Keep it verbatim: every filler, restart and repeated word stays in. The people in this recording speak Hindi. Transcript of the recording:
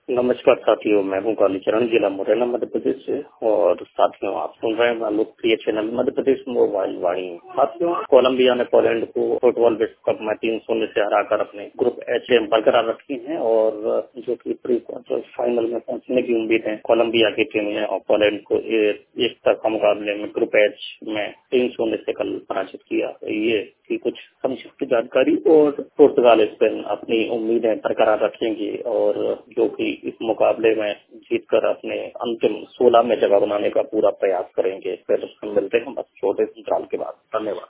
नमस्कार साथियों, मैं हूँ कालीचरण, जिला मुरैना, मध्य प्रदेश से। और साथियों, आप सुन रहे हैं लोकप्रिय चैनल मध्य प्रदेश मोबाइल वाणी। साथियों, कोलंबिया ने पोलैंड को फुटबॉल विश्व कप में तीन शून्य से हराकर अपने ग्रुप एच में बरकरार रखी है और जो की प्री क्वार्टर फाइनल में पहुंचने की उम्मीद है कोलंबिया की टीम ने और पोलैंड को एक तरफा मुकाबले में ग्रुप एच में तीन शून्य से कल पराजित किया। ये की कुछ संक्षिप्त जानकारी। और पुर्तगाल स्पेन अपनी उम्मीदें बरकरार रखेंगी और जो कि इस मुकाबले में जीतकर अपने अंतिम सोलह में जगह बनाने का पूरा प्रयास करेंगे। फिर मिलते हैं बस छोटे अंतराल के बाद। धन्यवाद।